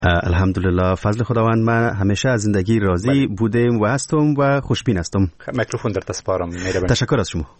الحمدلله، فضل خداوند. من همیشه از زندگی راضی بودم و هستم و خوشبین هستم. میکروفون در تسپارم. تشکر از شما.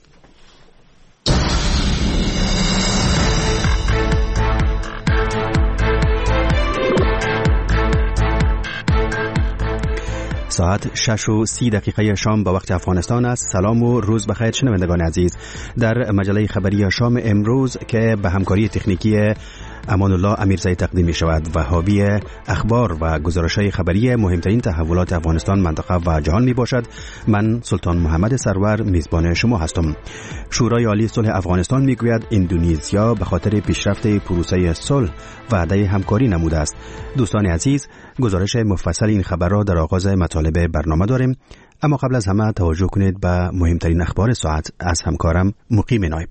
ساعت 6:30 شام به وقت افغانستان است. سلام و روز بخیر شنوندگان عزیز. در مجله خبری شام امروز که به همکاری تکنیکی امان الله امیرزایی تقدیم می شود و حاوی اخبار و گزارش‌های خبری مهمترین تحولات افغانستان، منطقه و جهان می باشد. من سلطان محمد سرور میزبان شما هستم. شورای عالی صلح افغانستان می گوید اندونزیا به خاطر پیشرفت پروسه صلح وعده همکاری نموده است. دوستان عزیز، گزارش مفصل این خبر را در آغاز مطالب برنامه داریم، اما قبل از همه توجه کنید به مهمترین اخبار ساعت از همکارم مقیم نایب.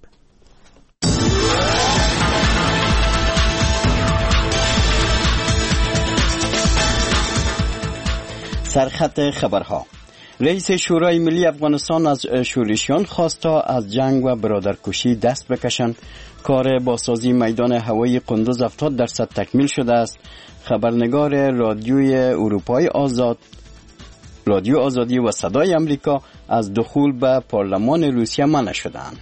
سرخط خبرها. رئیس شورای ملی افغانستان از شورشیان خواست تا از جنگ و برادرکشی دست بکشند. کار بازسازی میدان هوایی قندوز 70% تکمیل شده است. خبرنگار رادیوی اروپای آزاد، رادیو آزادی و صدای امریکا از دخول به پارلمان روسیه منع شدند.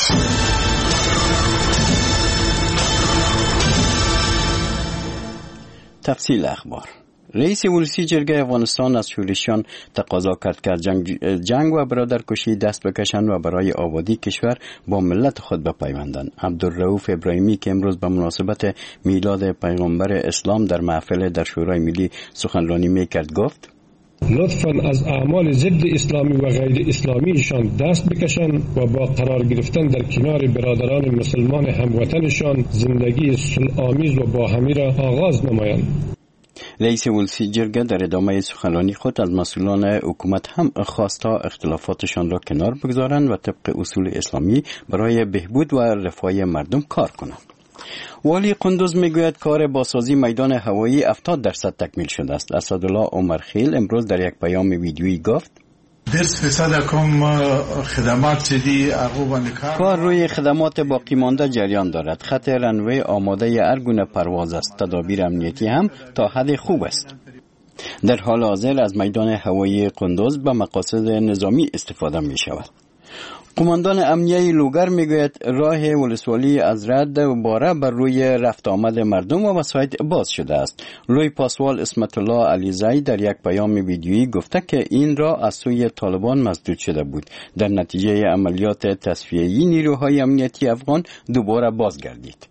تفصیل اخبار. رئیس ولسی جرگه افغانستان از شورشیان تقاضا کرد که جنگ و برادرکشی دست بکشند و برای آبادی کشور با ملت خود بپیوندند. عبدالرؤوف ابراهیمی که امروز به مناسبت میلاد پیغمبر اسلام در محفل در شورای ملی سخنرانی میکرد گفت: لطفاً از اعمال ضد اسلامی و غیر اسلامیشان دست بکشند و با قرار گرفتن در کنار برادران مسلمان هموطنشان زندگی صلح‌آمیز و باهمی را آغاز نمایند. رئیس ولسی جرگه در ادامه سخنرانی خود از مسئولان حکومت هم خواست تا اختلافاتشان را کنار بگذارند و طبق اصول اسلامی برای بهبود و رفاه مردم کار کنند. والی قندوز میگوید کار بازسازی میدان هوایی 70% تکمیل شده است. اسدالله عمرخیل امروز در یک پیام ویدیویی گفت: کار روی خدمات باقی مانده جریان دارد. خط رنوی آماده هر گونه پرواز است. تدابیر امنیتی هم تا حد خوب است. در حال حاضر از میدان هوایی قندوز به مقاصد نظامی استفاده می شود. قماندان امنیه لوگر میگوید راه ولسوالی از رد دوباره بر روی رفت آمد مردم و وسایط باز شده است. روی پاسوال اسمت الله علیزی در یک پیام ویدیویی گفته که این راه از سوی طالبان مسدود شده بود. در نتیجه عملیات تصفیه‌ای نیروهای امنیتی افغان دوباره بازگردید.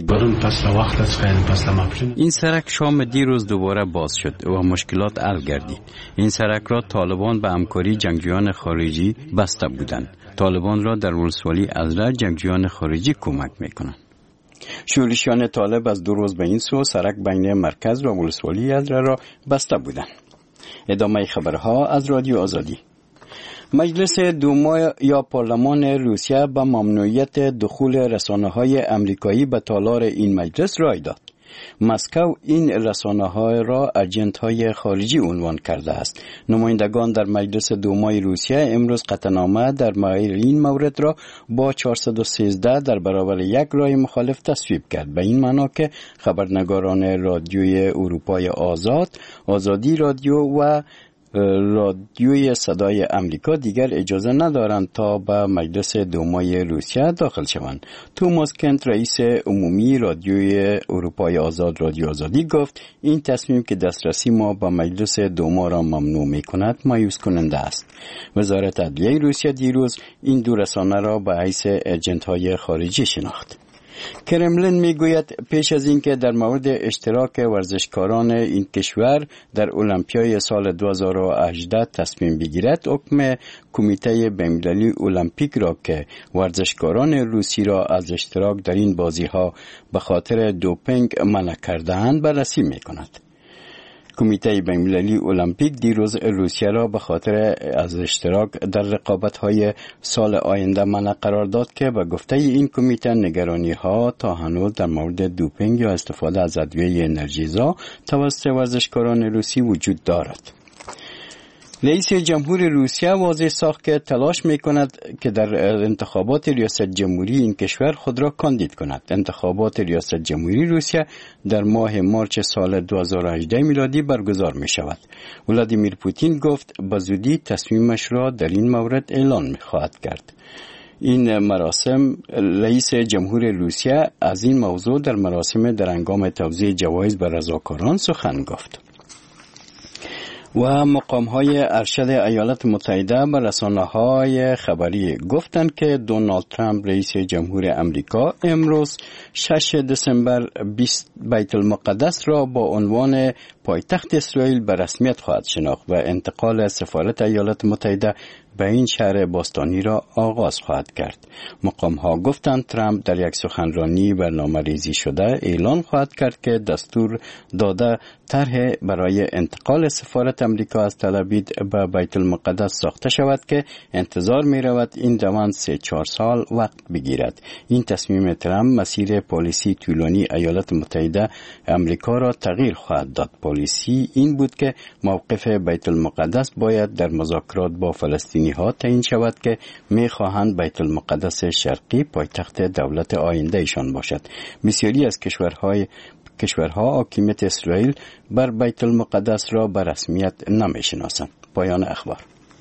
این سرک شام دیروز دوباره باز شد و مشکلات حل گردید. این سرک را طالبان به همکاری جنگجویان خارجی بسته بودند. طالبان را در ولسوالی ازرا جنگجویان خارجی کمک میکنند. شورشیان طالب از 2 روز به این سو سرک بین مرکز و ولسوالی ازرا را بسته بودند. ادامه خبرها از رادیو آزادی. مجلس دوما یا پارلمان روسیه به ممنوعیت دخول رسانه‌های امریکایی به تالار این مجلس رای داد. مسکو این رسانه‌ها را اجنت‌های خارجی عنوان کرده است. نمایندگان در مجلس دومای روسیه امروز قطعنامه در این مورد را با 413 در برابر 1 رای مخالف تصویب کرد. به این معنا که خبرنگاران رادیوی اروپای آزاد، آزادی رادیو و رادیوی صدای امریکا دیگر اجازه ندارند تا به مجلس دومای روسیه داخل شوند. توماس کنت رئیس عمومی رادیوی اروپای آزاد، رادیو آزادی گفت این تصمیم که دسترسی ما به مجلس دوما را ممنوع می کند مایوس کننده است. وزارت عدلیه روسیه دیروز این 2 رسانه را به حیث ایجنت‌های خارجی شناخت. کرملین میگوید پیش از اینکه در مورد اشتراک ورزشکاران این کشور در المپیای سال 2018 تصمیم بگیرد، حکم کمیته بین‌المللی المپیک را که ورزشکاران روسی را از اشتراک در این بازی‌ها به خاطر دوپینگ منع کرده‌اند بررسی می‌کند. کمیته بین‌المللی المپیک دیروز روسیه را به خاطر از اشتراک در رقابت‌های سال آینده منع قرار داد که به گفته این کمیته نگرانی‌ها تا هنوز در مورد دوپینگ یا استفاده از ادویه انرژیزا توسط ورزشکاران روسی وجود دارد. رئیس جمهور روسیه واضح ساخت که تلاش میکند که در انتخابات ریاست جمهوری این کشور خود را کاندید کند. انتخابات ریاست جمهوری روسیه در ماه مارچ سال 2018 میلادی برگزار می شود. ولادیمیر پوتین گفت به زودی تصمیمش را در این مورد اعلان خواهد کرد. این مراسم رئیس جمهور روسیه از این موضوع در مراسم در هنگام توزیع جوایز به رضاکاران سخن گفت. و مقام‌های ارشد ایالات متحده به رسانه‌های خبری گفتند که دونالد ترامپ رئیس جمهور امریکا امروز 6 دسامبر بیت المقدس را با عنوان پایتخت اسرائیل به رسمیت خواهد شناخت و انتقال سفارت ایالات متحده به این شهر باستانی را آغاز خواهد کرد. مقام‌ها گفتند ترامپ در یک سخنرانی برنامه‌ریزی شده اعلان خواهد کرد که دستور داده طرح برای انتقال سفارت امریکا از تل‌آویو به بیت المقدس ساخته شود که انتظار می‌رود این روند 3-4 سال وقت بگیرد. این تصمیم ترامپ مسیر پالیسی طولانی ایالات متحده امریکا را تغییر خواهد داد. پالیسی این بود که موقف بیت المقدس باید در مذاکرات با فلسطینی‌ها تعیین شود که می‌خواهند بیت المقدس شرقی پایتخت دولت آینده ایشان باشد. بسیاری از کشورها حاکمیت اسرائیل بر بیت المقدس را به رسمیت نمی‌شناسند. پایان اخبار.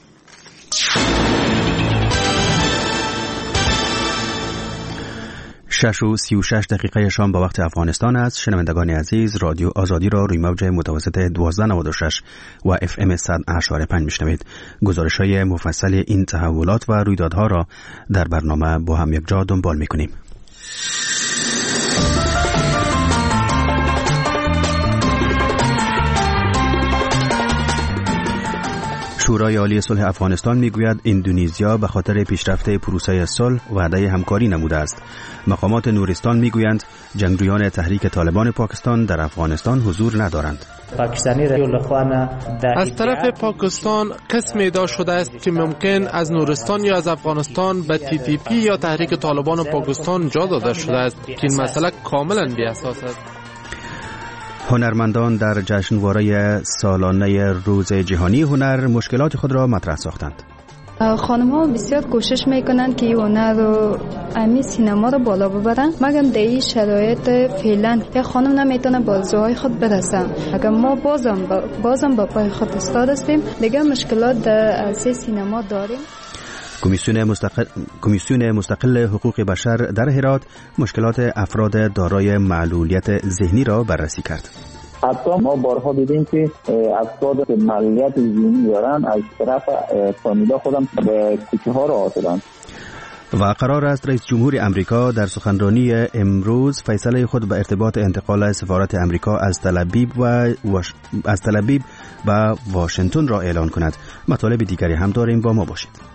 6:36 شام به وقت افغانستان است. شنوندگان عزیز، رادیو آزادی را روی موج متوسط 1296 و FM 100.5 میشنوید. گزارش‌های مفصل این تحولات و رویدادها را در برنامه با هم یک جا دنبال می‌کنیم. شورای عالی صلح افغانستان میگوید اندونزیا به خاطر پیشرفت پروسه صلح وعده همکاری نموده است. مقامات نورستان میگویند جنگجویان تحریک طالبان پاکستان در افغانستان حضور ندارند. از طرف پاکستان قسم ادعا شده است که ممکن از نورستان یا از افغانستان به TTP یا تحریک طالبان پاکستان جا داده شده است که این مسئله کاملا بی اساس است. هنرمندان در جشنواره سالانه روز جهانی هنر مشکلات خود را مطرح ساختند. خانم‌ها بسیار کوشش میکنند که هنر و امی سینما رو بالا ببرن، مگر در این شرایط فعلا یک خانم نمیتونه به آرزوهای خود برسه. اگر ما بازم با پای خود ایستاده هستیم، دیگه مشکلات در عرصه سینما داریم. کمیسیون مستقل حقوق بشر در هرات مشکلات افراد دارای معلولیت ذهنی را بررسی کرد. حتی ما بارها دیدیم که افراد که معلولیت ذهنی دارن از طرف فامیلا خودم به کوچه ها را آوردند. و قرار است رئیس جمهور امریکا در سخنرانی امروز فیصله خود به ارتباط انتقال سفارت امریکا از تل‌آویو و واشنگتن را اعلان کند. مطالب دیگری هم داریم، با ما باشید.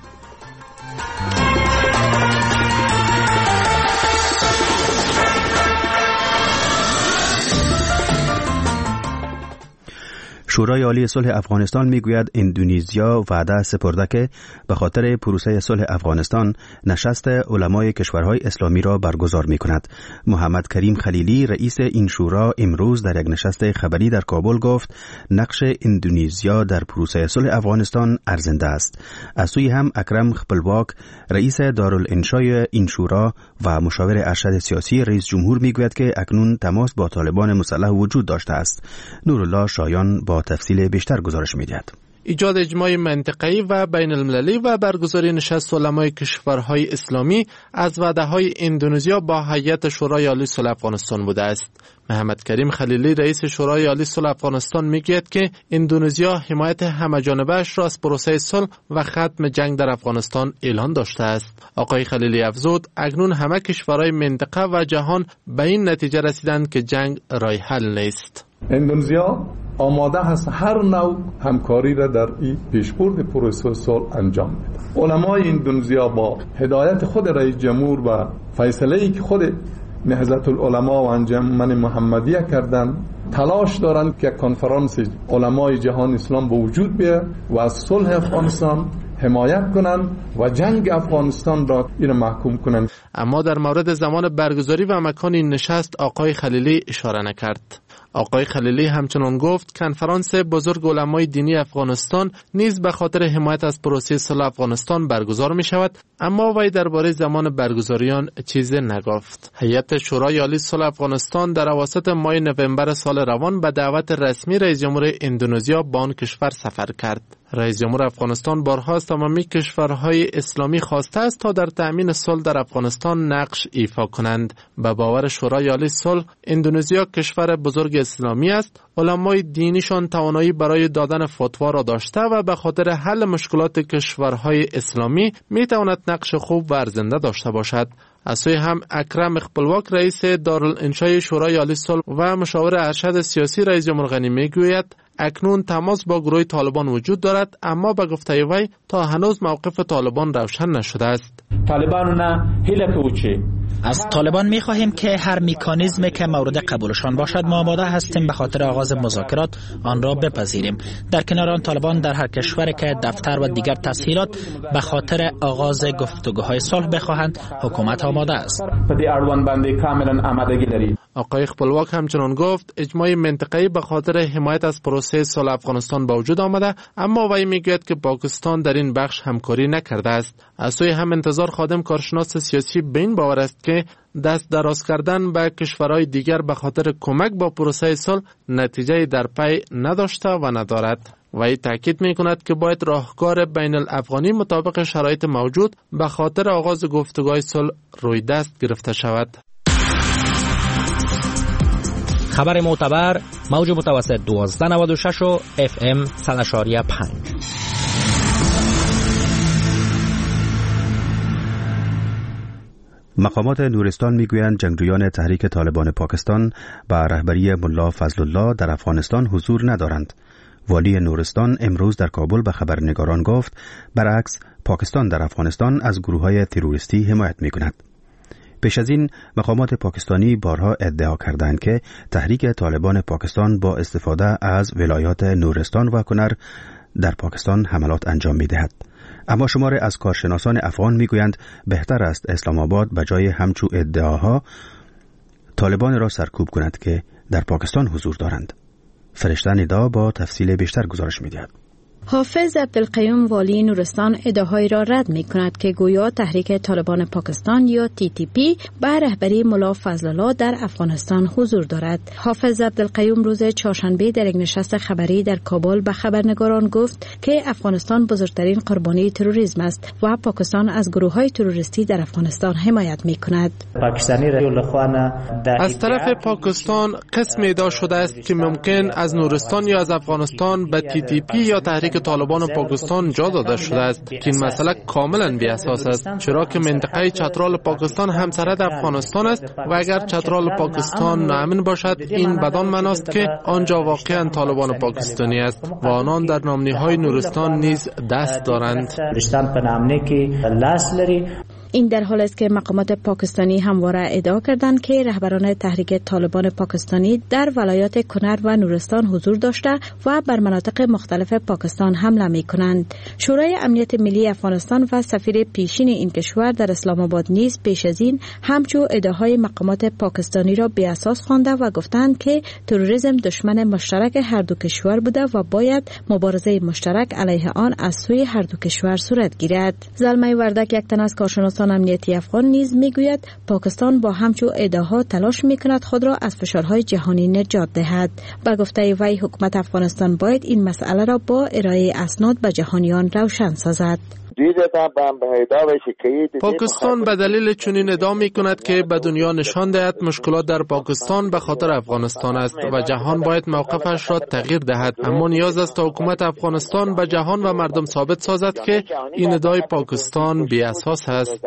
شورای عالی صلح افغانستان میگوید اندونزیا وعده سپرده که به خاطر پروسه صلح افغانستان نشست علمای کشورهای اسلامی را برگزار میکند. محمد کریم خلیلی رئیس این شورا امروز در یک نشست خبری در کابل گفت نقش اندونزیا در پروسه صلح افغانستان ارزنده است. از سوی هم اکرم خپلواک رئیس دارالانشای این شورا و مشاور ارشد سیاسی رئیس جمهور میگوید که اکنون تماس با طالبان مسلح وجود داشته است. نورالله شایان با تفصیل بیشتر گزارش می‌دهد. ایجاد اجماع منطقه‌ای و بین المللی و برگزاری نشست علمای کشورهای اسلامی از وعده‌های اندونزیا با هیئت شورای عالی صلح افغانستان بوده است. محمد کریم خلیلی رئیس شورای عالی صلح افغانستان میگوید که اندونزیا حمایت همه‌جانبه‌اش را از پروسه صلح و ختم جنگ در افغانستان اعلان داشته است. آقای خلیلی افزود اکنون همه کشورهای منطقه و جهان به این نتیجه رسیدند که جنگ راه حل نیست. اندونزیا آماده است هر نوع همکاری را در این پیشبرد پروسه صلح انجام بده. علمای اندونزیا با هدایت خود رئیس جمهور و فیصله‌ای که خود نهضت العلماء و انجمن محمدیه کردند تلاش دارند که کنفرانس علمای جهان اسلام به وجود بیاید و از صلح افغانستان حمایت کنند و جنگ افغانستان را این محکوم کنند. اما در مورد زمان برگزاری و مکان این نشست آقای خلیلی اشاره نکرد. آقای خلیلی همچنان گفت کنفرانس بزرگ علمای دینی افغانستان نیز به خاطر حمایت از پروسه صلح افغانستان برگزار می شود، اما وی درباره زمان برگزاری آن چیزی نگفت. هیئت شورای عالی صلح افغانستان در اواسط ماه نوامبر سال روان به دعوت رسمی رئیس جمهور اندونزیا به آن کشور سفر کرد. رئیس جمهور افغانستان بارها از تمامی کشورهای اسلامی خواسته است تا در تأمین صلح در افغانستان نقش ایفا کنند. به باور شورای عالی صلح، اندونزیا کشور بزرگ اسلامی است. علمای دینیشان توانایی برای دادن فتوا را داشته و به خاطر حل مشکلات کشورهای اسلامی می تواند نقش خوب و ارزنده داشته باشد. از سوی هم اکرم خپلواک رئیس دارالانشای شورای عالی صلح و مشاور ارشد سیاسی رئیس جمهور غنی میگوید اکنون تماس با گروه طالبان وجود دارد، اما به گفته وی تا هنوز موقف طالبان روشن نشده است. از طالبان می‌خواهیم که هر مکانیزمی که مورد قبولشان باشد ما آماده هستیم به خاطر آغاز مذاکرات آن را بپذیریم. در کنار آن طالبان در هر کشوری که دفتر و دیگر تسهیلات به خاطر آغاز گفتگوهای صلح بخواهند حکومت آماده است. آقای خپلواک همچنان گفت اجماع منطقه‌ای به خاطر حمایت از پروسه صلح افغانستان به وجود آمده، اما وی میگوید که پاکستان در این بخش همکاری نکرده است. از سوی هم انتظار خادم کارشناس سیاسی به این باور است که دست دراز کردن به کشورهای دیگر به خاطر کمک با پروسه صلح نتیجه در پی نداشته و ندارد. وی تاکید می‌کند که باید راهکار بین الافغانی مطابق شرایط موجود به خاطر آغاز گفتگوهای صلح روی دست گرفته شود. خبر معتبر موج متوسط 1296 و FM 100.5. مقامات نورستان میگویند جنگجویان تحریک طالبان پاکستان به رهبری ملا فضل الله در افغانستان حضور ندارند. والی نورستان امروز در کابل به خبرنگاران گفت برعکس پاکستان در افغانستان از گروه‌های تروریستی حمایت می‌کند. پیش از این مقامات پاکستانی بارها ادعا کردند که تحریک طالبان پاکستان با استفاده از ولایات نورستان و کنر در پاکستان حملات انجام می‌دهد. اما شماری از کارشناسان افغان میگویند بهتر است اسلام آباد به جای همچو ادعاها طالبان را سرکوب کند که در پاکستان حضور دارند. فرشته ندا با تفصیل بیشتر گزارش می‌دهد. حافظ عبدالقیوم والی نورستان ادعاهایی را رد می کند که گویا تحریک طالبان پاکستان یا TTP به رهبری ملا فضل الله در افغانستان حضور دارد. حافظ عبدالقیوم روز چهارشنبه در یک نشست خبری در کابل به خبرنگاران گفت که افغانستان بزرگترین قربانی تروریسم است و پاکستان از گروه‌های تروریستی در افغانستان حمایت می کند. از طرف پاکستان قسم ادعا شده است که ممکن از نورستان یا از افغانستان به TTP یا تحریک طالبان پاکستان جا داده شده است که این مسئله کاملا بی اساس است، چرا که منطقه چترال پاکستان همسرد افغانستان است و اگر چترال پاکستان ناامن باشد این بدان معنی است که آنجا واقعا طالبان پاکستانی است و آنان در نامنی‌های نورستان نیز دست دارند. این در حال است که مقامات پاکستانی همواره ادعا کردند که رهبران تحریک طالبان پاکستانی در ولایات کنر و نورستان حضور داشته و بر مناطق مختلف پاکستان حمله می کنند. شورای امنیت ملی افغانستان و سفیر پیشین این کشور در اسلام آباد نیز پیش از این همچو ادعاهای مقامات پاکستانی را بی اساس خوانده و گفتند که تروریسم دشمن مشترک هر دو کشور بوده و باید مبارزه مشترک علیه آن از سوی هر دو کشور صورت گیرد. زلمه وردک یک تن از کارشناسان امنیتی افغان نیز میگوید پاکستان با همچو ادعاها تلاش میکند خود را از فشارهای جهانی نجات دهد. با گفته وی حکومت افغانستان باید این مسئله را با ارائه اسناد به جهانیان روشن سازد. پاکستان به دلیل چنین ادعا می کند که به دنیا نشان دهد مشکلات در پاکستان به خاطر افغانستان است و جهان باید موقفش را تغییر دهد، اما نیاز است تا حکومت افغانستان به جهان و مردم ثابت سازد که این ادعای پاکستان بی اساس است.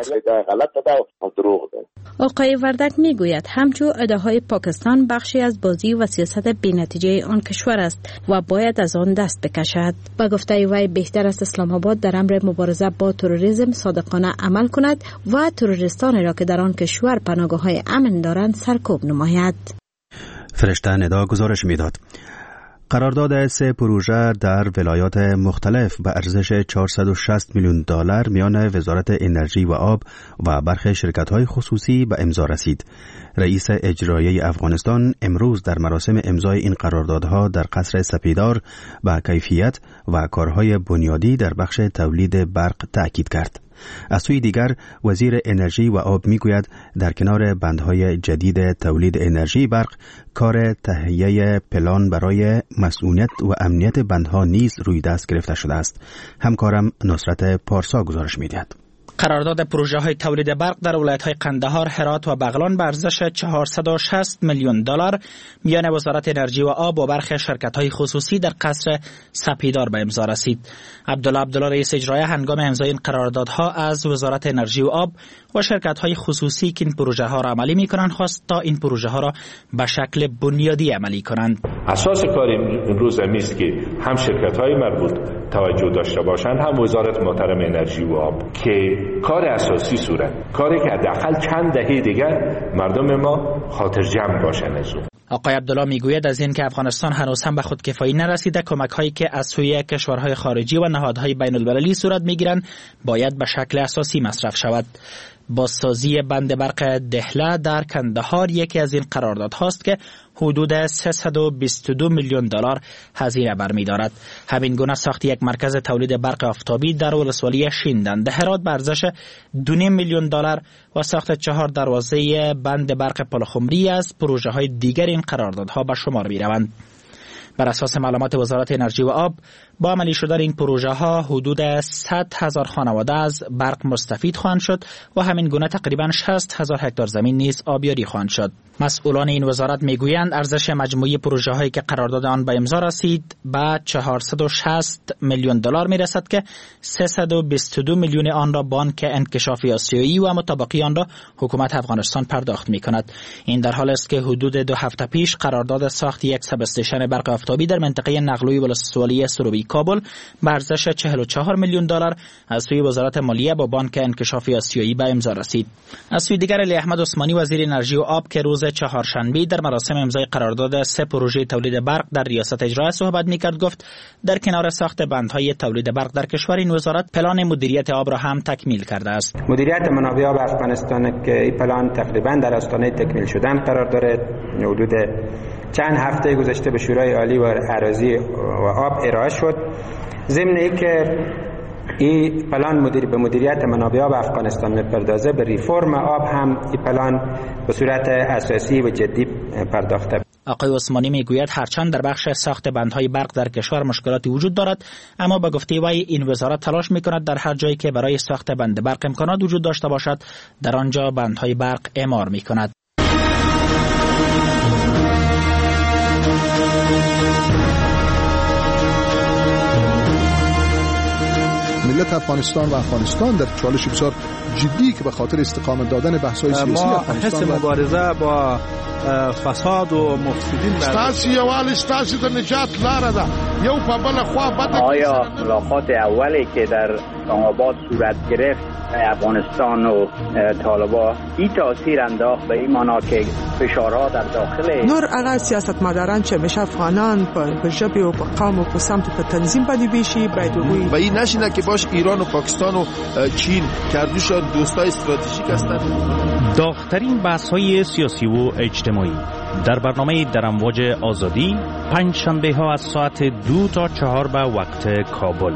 آقای وردک می گوید همچو ادعاهای پاکستان بخشی از بازی و سیاست بی‌نتیجه آن کشور است و باید از آن دست بکشد. با گفته وی بهتر است اسلام آباد در امر مبارزه با تروریسم صادقانه عمل کند و تروریستان را که در آن کشور پناهگاه‌های امن دارند سرکوب نماید. فرشته ندا گزارش میداد. قرارداد 3 پروژه در ولایات مختلف به ارزش 460 میلیون دلار میان وزارت انرژی و آب و برخی شرکت‌های خصوصی به امضا رسید. رئیس اجرایی افغانستان امروز در مراسم امضای این قراردادها در قصر سپیدار به کیفیت و کارهای بنیادی در بخش تولید برق تأکید کرد. از سوی دیگر وزیر انرژی و آب میگوید در کنار بندهای جدید تولید انرژی برق، کار تهیه پلان برای مسئولیت و امنیت بندها نیز روی دست گرفته شده است. همکارم نصرت پارسا گزارش میدهد. قرارداد پروژه های تولید برق در ولایت های قندهار، هرات و بغلان به ارزش 460 میلیون دلار میان وزارت انرژی و آب و برخی شرکت های خصوصی در قصر سپیدار به امضا رسید. عبدالله رئیس اجرایی هنگام امضای این قراردادها از وزارت انرژی و آب و شرکت های خصوصی که این پروژه ها را عملی میکنند خواست تا این پروژه ها را به شکل بنیادی عملی کنند. اساس کار امروز است که هم شرکت های مربوط توجه داشته باشند، هم وزارت محترم انرژی و آب که کار اساسی صورت کاری که حداقل چند دهه دیگر مردم ما خاطر جمع باشند از اون. آقای عبدالله میگوید از این که افغانستان هنوز هم به خودکفایی نرسیده، کمک هایی که از سوی کشورهای خارجی و نهادهای بین المللی صورت میگیرند باید به شکل اساسی مصرف شود. بازسازی بند برق دهله در کندهار یکی از این قراردادهاست که حدود 322 میلیون دلار هزینه برمی‌دارد. همین گونه ساخت یک مرکز تولید برق آفتابی در ولسوالی شیندن در هرات به ارزش 2.5 میلیون دلار و ساخت 4 دروازه بند برق پلخمری از پروژه‌های دیگر این قراردادها به شمار می‌روند. بر اساس معلومات وزارت انرژی و آب، با عملی شدن این پروژه ها حدود 100,000 خانواده از برق مستفید خواهند شد و همین گونه تقریبا 60,000 هکتار زمین نیز آبیاری خواهند شد. مسئولان این وزارت میگویند ارزش مجموعی پروژه هایی که قرارداد آن به امضا رسید به 460 میلیون دلار میرسد که 322 میلیون آن را بانک انکشافی آسیایی و مطابقی آن را حکومت افغانستان پرداخت میکند. این در حالی است که حدود 2 هفته پیش قرارداد ساخت یک سب استیشن برق آفتابی در منطقه نقلوی ولسوالی سروبی کابل به ارزش 44 میلیون دلار از سوی وزارت مالیه با بانک انکشافی آسیایی به امضا رسید. از سوی دیگر علی احمد عثمانی وزیر انرژی و آب که روز چهارشنبه در مراسم امضای قرارداد 3 پروژه تولید برق در ریاست اجرایی صحبت می‌کرد گفت در کنار ساخت بندهای تولید برق در کشور، این وزارت پلان مدیریت آب را هم تکمیل کرده است. مدیریت منابع آب افغانستان که این پلان تقریبا در آستانه تکمیل شدن قرار دارد. حدود چند هفته گذشته به شورای عالی و اراضی و آب ارائه شد. ضمن اینکه این پلان به مدیریت منابع آب افغانستان میپردازه، به ریفرم آب هم این پلان به صورت اساسی و جدی پرداخته. آقای عثمانی میگوید هرچند در بخش ساخت بندهای برق در کشور مشکلاتی وجود دارد، اما به گفته وی این وزارت تلاش میکند در هر جایی که برای ساخت بند برق امکانات وجود داشته باشد در آنجا بندهای برق اعمار میکند. ملت افغانستان و افغانستان در چالش بسیار جدی که به خاطر استقامت دادن بحث‌های سیاسی افغانستان ما مبارزه با فساد و مفسدین ستاسي یوال ستاسي د نجات لاره ده یو په بل خوا بده. آیا ملاقات اولی که در اسلام‌آباد صورت گرفت افغانستان و طالبان این تاثیر انداخت به این معنا که فشارها در داخل نور هغه سیاستمداران چې مشه افغانان په ژبه او په قوم او په سمت په تنظیم باندې بشي باید وګوري و این نشینه که باش ایران و پاکستان و چین کردوش دوستای استراتژیک هستند. داغ‌ترین بحث‌های سیاسی و اجتماعی در برنامه در امواج آزادی پنج شنبه ها از ساعت 2 تا 4 به وقت کابل.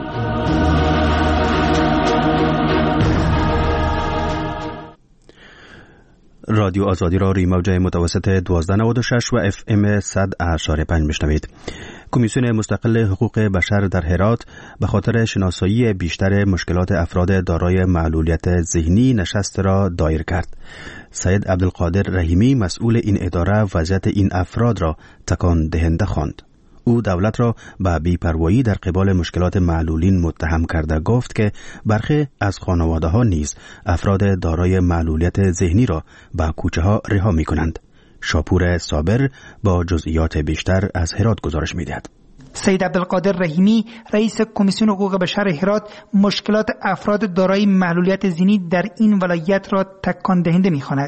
رادیو آزادی را روی موج متوسط 1296 و FM 100.5 میشنوید. کمیسیون مستقل حقوق بشر در هرات به خاطر شناسایی بیشتر مشکلات افراد دارای معلولیت ذهنی نشست را دایر کرد. سید عبدالقادر رحیمی مسئول این اداره وضعیت این افراد را تکان دهنده خواند. او دولت را به بی‌پروایی در قبال مشکلات معلولین متهم کرده گفت که برخی از خانواده ها نیز افراد دارای معلولیت ذهنی را به کوچه ها رها می کنند. شاپور صابر با جزئیات بیشتر از هرات گزارش می دهد. سید عبدالقادر رحیمی رئیس کمیسیون حقوق بشر هرات مشکلات افراد دارای معلولیت ذهنی در این ولایت را تکان دهنده می خواند.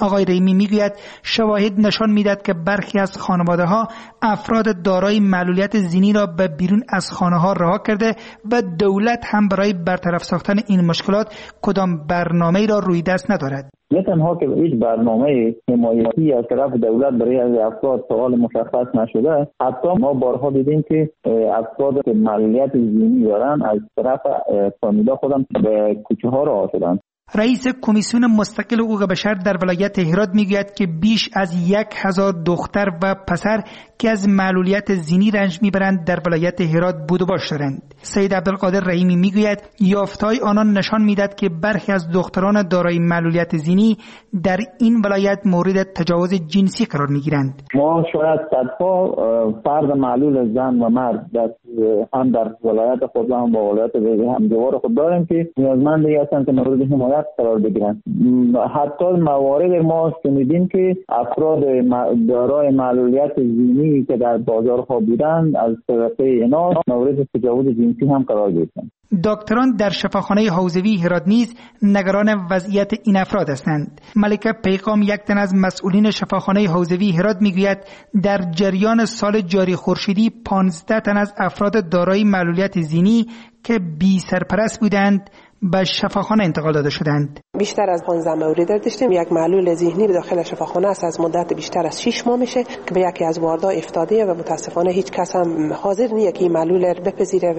آقای رحیمی میگوید شواهد نشان میدهد که برخی از خانواده‌ها افراد دارای معلولیت ژنی را به بیرون از خانه‌ها رها کرده و دولت هم برای برطرف ساختن این مشکلات کدام برنامه‌ای را روی دست ندارد. نه تنها که هیچ برنامه حمایتی از طرف دولت برای افراد فعال مشخص نشده، حتی ما بارها دیدیم که افراد که معلولیت ژنی دارن از طرف فامیلا خودم به کوچه ها رها شدن. رئیس کمیسیون مستقل حقوق بشر در ولایت هرات میگوید که بیش از 1000 دختر و پسر که از معلولیت ژنی رنج میبرند در ولایت هرات بود و باش دارند. سید عبدالقادر رحیمی میگوید یافته‌های آنان نشان میدهد که برخی از دختران دارای معلولیت ژنی در این ولایت مورد تجاوز جنسی قرار میگیرند. ما شاید صدها فرد معلول زن و مرد هم در ولایت خود و هم با ولایت همجوار خود داریم که نیازمند هستند که مورد حمایت قرار بگیرند. حتی موارد ما شنیدیم که افراد دارای معلولیت ژنی که در بازارها بودند از طرف اینا مورد تجاوز جنسی هم قرار گرفتند. دکتران در شفاخانه حوزوی هرات نیز نگران وضعیت این افراد هستند. ملکه پیغام یک تن از مسئولین شفاخانه حوزوی هرات میگوید در جریان سال جاری خورشیدی 15 تن از افراد دارای معلولیت ژنی که بی سرپرست بودند به شفاخانه انتقال داده شدند. بیشتر از 15 مورد داشتیم. یک معلول ذهنی به داخل شفاخانه است از مدت بیشتر از 6 ماه میشه که به یکی از واردها افتاده و متاسفانه هیچ کس هم حاضر نیست که این معلول رو بپذیره و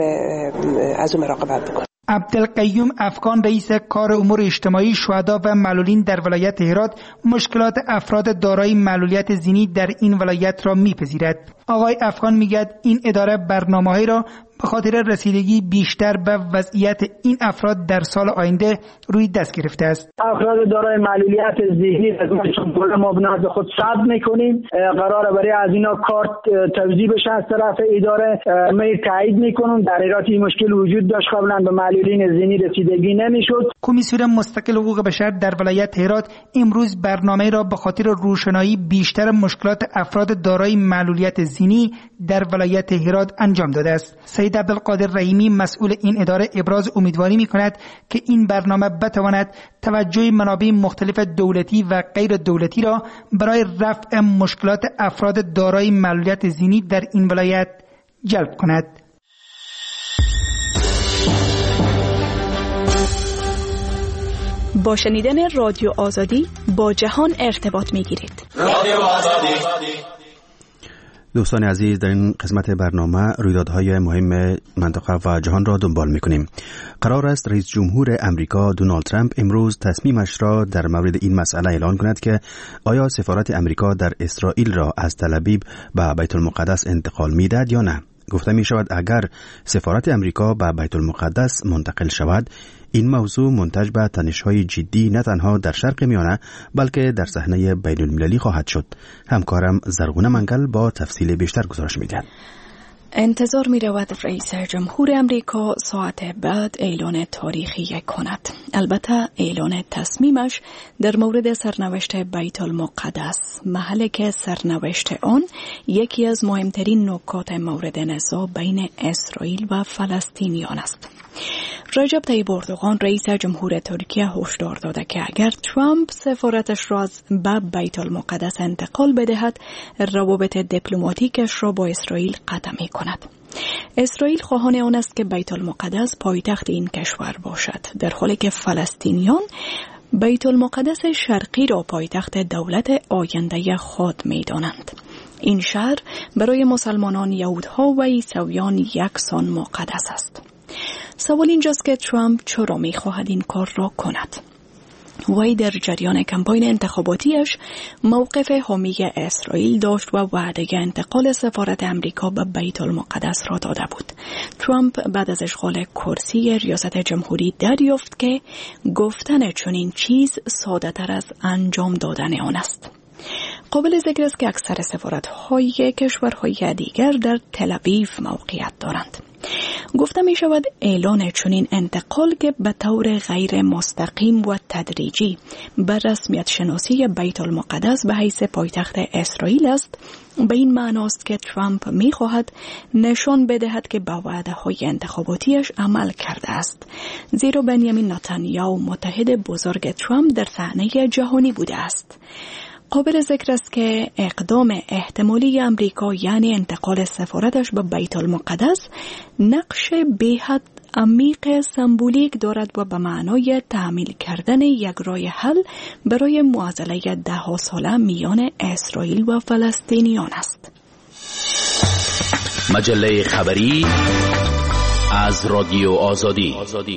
از اون مراقبت بکنه. عبدالقیوم افغان رئیس کار امور اجتماعی شهدا و معلولین در ولایت هرات مشکلات افراد دارای معلولیت ژنی در این ولایت را میپذیرد. آقای افغان میگه این اداره برنامه‌ای را به خاطر رسیدگی بیشتر به وضعیت این افراد در سال آینده روی دست گرفته است. افراد دارای معلولیت ذهنی از ما به خود ثبت میکنیم. قراره برای از اینا کارت توزیع بشه از طرف اداره. ما تایید میکنیم. در ایران این مشکل وجود داشت، قبلا به معلولین ذهنی رسیدگی نمیشد. کمیسیون مستقل حقوق بشر در ولایت هرات امروز برنامه را به خاطر روشنایی بیشتر مشکلات افراد دارای معلولیت ژنی در ولایت هرات انجام داده است. سید عبدالقادر رحیمی مسئول این اداره ابراز امیدواری می‌کند که این برنامه بتواند توجه منابع مختلف دولتی و غیر دولتی را برای رفع مشکلات افراد دارای معلولیت ژنی در این ولایت جلب کند. با شنیدن رادیو آزادی با جهان ارتباط می‌گیرید. رادیو آزادی. دوستان عزیز، در این قسمت برنامه رویدادهای مهم منطقه و جهان را دنبال می‌کنیم. قرار است رئیس جمهور امریکا دونالد ترامپ امروز تصمیمش را در مورد این مسئله اعلان کند که آیا سفارت امریکا در اسرائیل را از تل ابیب به بیت المقدس انتقال می‌دهد یا نه. گفته می شود اگر سفارت امریکا به بیت المقدس منتقل شود، این موضوع منتج به تنش‌های جدی نه تنها در شرق میانه بلکه در صحنه بین المللی خواهد شد. همکارم زرغونه منگل با تفصیل بیشتر گزارش می‌دهد. انتظار می رود رئیس جمهور امریکا ساعت بعد اعلان تاریخی کند. البته اعلان تصمیمش در مورد سرنوشت بیت المقدس، محلی که سرنوشت آن یکی از مهمترین نکات مورد نزاع بین اسرائیل و فلسطینیان است. رجب طیب اردوغان رئیس جمهور ترکیه هشدار داده که اگر ترامپ سفارتش را به بیت المقدس انتقال بدهد، روابط دیپلماتیکش را با اسرائیل قطع می کند. اسرائیل خواهان آن است که بیت المقدس پایتخت این کشور باشد، در حالی که فلسطینیان بیت المقدس شرقی را پایتخت دولت آینده خود می دانند. این شهر برای مسلمانان، یهودها و عیسویان یکسان مقدس است. سوال اینجاست که ترامپ چرا می‌خواهد این کار را کند؟ وی در جریان کمپاین انتخاباتیش موقف حامی اسرائیل داشت و وعده انتقال سفارت امریکا به بیت المقدس را داده بود. ترامپ بعد از اشغال کرسی ریاست جمهوری دریافت که گفتن چنین چیز ساده‌تر از انجام دادن آن است. قابل ذکر است که اکثر سفارت‌های کشورهای دیگر در تل ابیب موقعیت دارند. گفته می شود اعلان چنین انتقال که به طور غیر مستقیم و تدریجی بر رسمیت شناسی بیت المقدس به حیث پایتخت اسرائیل است، به این معناست که ترامپ می‌خواهد نشان بدهد که به وعده‌های انتخاباتیش عمل کرده است، زیرا بنیامین نتانیاهو متحد بزرگ ترامپ در صحنه جهانی بوده است. قابل ذکر است که اقدام احتمالی امریکا یعنی انتقال سفارتش به بیت المقدس نقش بی‌حد عمیق سمبولیک دارد و به معنای تعمیل کردن یک راه حل برای معضله 10 ساله میان اسرائیل و فلسطینیان است. مجله خبری از رادیو آزادی.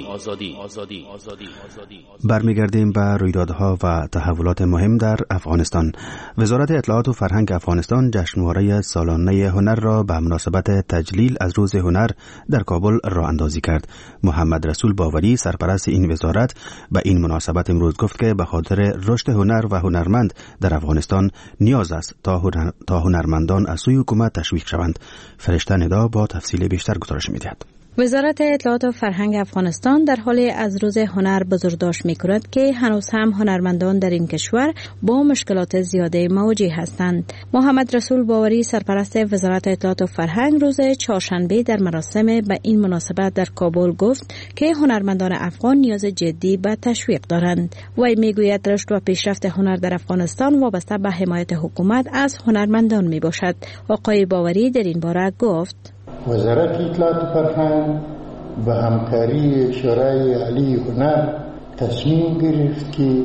برمیگردیم به رویدادها و تحولات مهم در افغانستان. وزارت اطلاعات و فرهنگ افغانستان جشنواره سالانه هنر را به مناسبت تجلیل از روز هنر در کابل راه اندازی کرد. محمد رسول باوری سرپرست این وزارت به این مناسبت امروز گفت که به خاطر رشد هنر و هنرمند در افغانستان نیاز است تا هنرمندان از سوی حکومت تشویق شوند. فرشته ندا با تفصیل بیشتر گزارش می‌دهد. وزارت اطلاعات و فرهنگ افغانستان در حال از روز هنر بزرگداشت می‌کند که هنوز هم هنرمندان در این کشور با مشکلات زیاده مواجه هستند. محمد رسول باوری سرپرست وزارت اطلاعات و فرهنگ روز چهارشنبه در مراسم به این مناسبت در کابل گفت که هنرمندان افغان نیاز جدی به تشویق دارند. وی میگوید رشد و پیشرفت هنر در افغانستان وابسته به حمایت حکومت از هنرمندان میباشد. آقای باوری در این باره گفت: وزارت اطلاعات و فرهنگ به همکاری شورای عالی هنر تصمیم گرفت که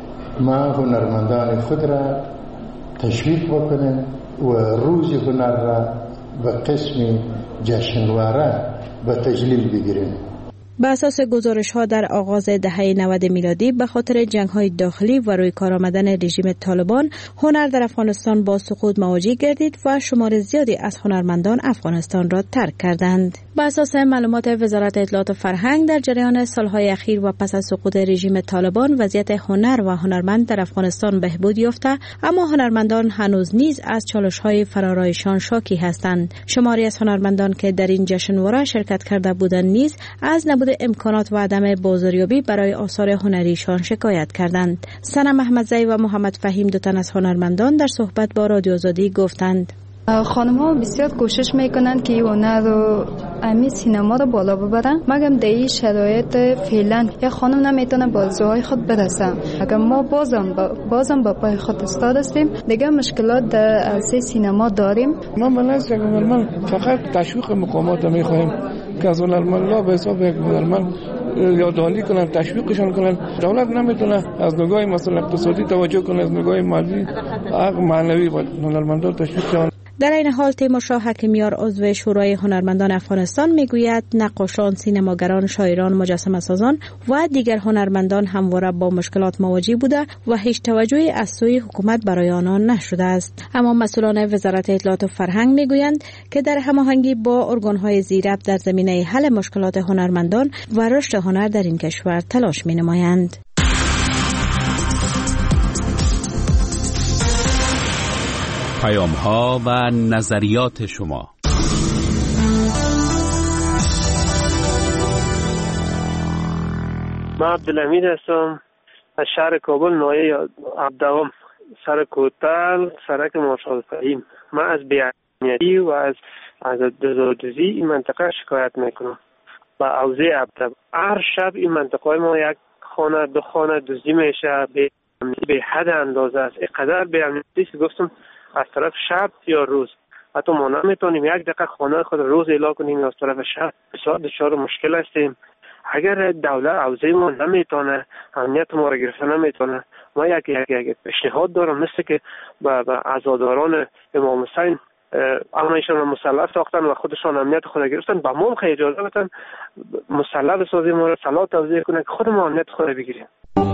ما هنرمندان خود را تشویق بکنیم و روز هنر را به قسم جشنواره به تجلیل بگیریم. به اساس گزارش‌ها در آغاز دهه 90 میلادی به خاطر جنگ‌های داخلی و روی کار آمدن رژیم طالبان هنر در افغانستان با سقوط مواجه گردید و شمار زیادی از هنرمندان افغانستان را ترک کردند. به اساس معلومات وزارت اطلاعات و فرهنگ در جریان سالهای اخیر و پس از سقوط رژیم طالبان وضعیت هنر و هنرمند در افغانستان بهبود یافته، اما هنرمندان هنوز نیز از چالش‌های فرارایشان شاکی هستند. شماری از هنرمندان که در این جشنواره شرکت کرده بودند نیز از نبود امکانات و عدم بازاریابی برای آثار هنریشان شکایت کردند. سنم احمدزی و محمد فهیم دو تن از هنرمندان در صحبت با رادیو آزادی گفتند: خانم ها بسیار کوشش میکنند که این هنر رو امی سینما رو بالا ببرن، مگر در این شرایط فعلا یک خانم نمیتونه به آرزوهای خود برسه. اگر ما بازم با پای خود استاد هستیم، دیگه مشکلات در عرصه سینما داریم. ما من فقط تشویق مقامات میخواهیم که از هنرمندان به حساب یک هنرمند یادداری کنن، تشویقشان کنن. دولت نمیتونه از نگاه مثلا اقتصادی توجه کنه، از نگاه مالی حق معنوی و هنرمندان تشویق کنن. در این حال تیمورشاه حکیمیار عضو شورای هنرمندان افغانستان میگوید نقاشان، سینماگران، شاعران، مجسمه سازان و دیگر هنرمندان همواره با مشکلات مواجه بوده و هیچ توجهی از سوی حکومت برای آنان نشده است. اما مسئولان وزارت اطلاعات و فرهنگ میگویند که در هماهنگی با ارگان‌های زیربط در زمینه حل مشکلات هنرمندان و رشد هنر در این کشور تلاش می‌نمایند. پیام‌ها و نظریات شما. من عبدالحمید هستم از شهر کابل، ناحیه عبدوام، سر کوتل، سرک مارشال فهیم. من از بی‌امنیتی و از دزدی این منطقه شکایت میکنم. با حوزه عبدوام هر شب این منطقه ما یک خانه دو خانه دزدی میشه، به حد اندازه است. اینقدر بی‌امنیتی که گفتم از طرف شب یا روز، حتی ما نمیتونیم یک دقیقه خانه خود روز اعلام کنیم از طرف شب. بسیار دچار مشکل هستیم. اگر دولت حوزه ما نمیتونه امنیت ما را گرفته نمیتونه، ما یک پیشنهاد دارم، مثل که با عزاداران امام حسین همایشان مسلح ساختن و خودشان امنیت خود گرفتن، با ما خیلی اجازه بدن مسلح بسازیم و صلاح توزیع کنن که خود ما امنیت خود بگیریم.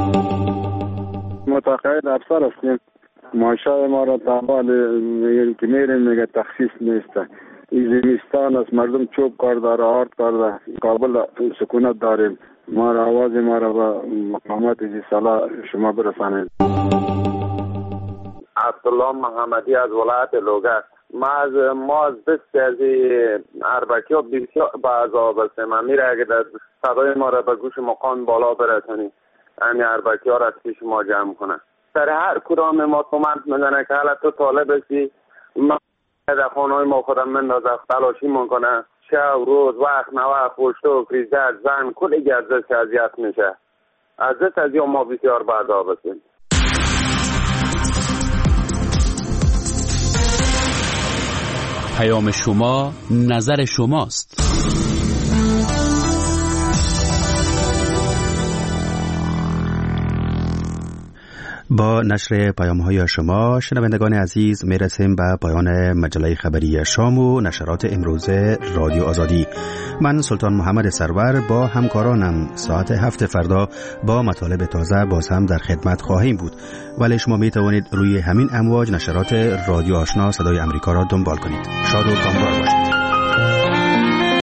متقاعد افسر هستیم. معاشای ما را دنبال میگیم که میریم، میگه تخصیص نیسته. این زمستان است، مردم چوب کار داره، آرد کار داره. کابل سکونت داریم. ما را آواز ما را به مقامات صلاح شما برسانید. عبدالله محمدی از ولایت لوگر. ما از دست از اربکی ها بسیار به عذاب هستیم. میره اگه در صدای ما را به گوش مقام بالا برسانی. همین اربکی ها را از پیش ما جمع کنه. در هر کدام ما کمک میزنه که حالا تو طالب هستی، ما در خانه های ما خودم مندازه، تلاشی میکنه، شب روز وقت نوه پشتو کریزت زن کلی از دست اذیت میشه. از دست از ما بسیار بردار بسیم. پیام شما نظر شماست. با نشر پیام‌های شما شنوندگان عزیز میرسیم به پایان مجله خبری شام و نشرات امروز رادیو آزادی. من سلطان محمد سرور با همکارانم ساعت 7 فردا با مطالب تازه باز هم در خدمت خواهیم بود. ولی شما می توانید روی همین امواج نشرات رادیو آشنا صدای امریکا را دنبال کنید. شاد و کامگار باشید.